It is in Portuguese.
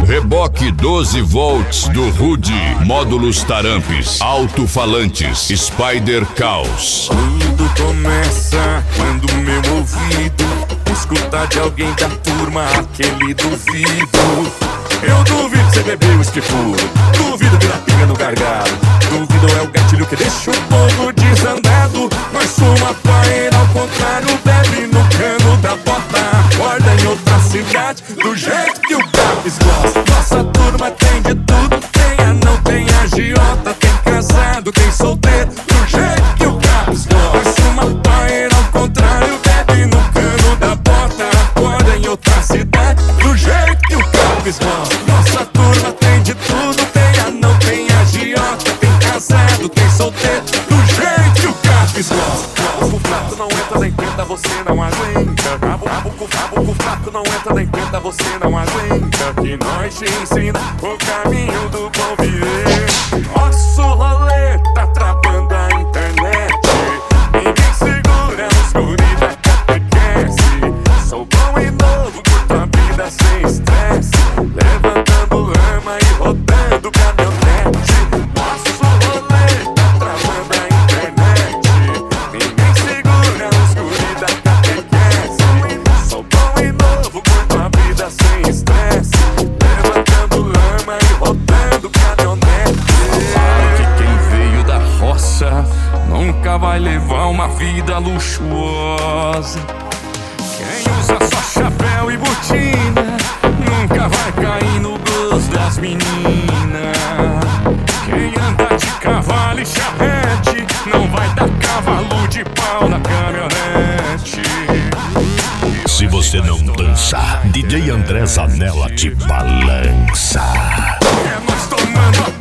Reboque 12 volts do Rude, módulos Tarampes, alto-falantes, Spider Caos. Tudo começa quando meu ouvido escuta de alguém da turma aquele duvido. Eu duvido que você bebeu uísque puro, duvido que dá pinga no gargalo, duvido é o gatilho que deixa o povo desandado. Nós somos a paeira ao contrário, bebe no cano da bota, acorda em outra cidade, do jeito que o Capes gosta. Nossa turma tem de tudo, tem anão, tem agiota, tem casado, tem solteiro, do jeito que o Capes gosta. Nós somos a paeira ao contrário, bebe no cano da bota, acorda em outra cidade, do jeito que o Capes gosta. Nossa turma tem de tudo, tem anão, tem agiota, tem casado, tem solteiro, do jeito que o Capes gosta. O fraco não entra nem tenta, você não aguenta. Rabo fraco não entra nem tenta, você não aguenta. Que nós te ensina o caminho do bom viver. Nosso rolê tá travando a internet, ninguém segura os guri da catequese. Sou bom e novo, curto a vida sem estresse, levantando lama e rodando caminhonete. Nosso rolê tá travando a internet, ninguém segura os guri da catequese. Sou bom e novo, curto a vida sem estresse, levantando lama e rodando caminhonete. Falaram que quem veio da roça nunca vai levar uma vida luxuosa. Quem usa só chapéu e botina nunca vai cair no gosto das meninas. Quem anda de cavalo e charrete não vai dar cavalo de pau na caminhonete. Se você não dança, DJ André Zanella te balança. É nós tomando a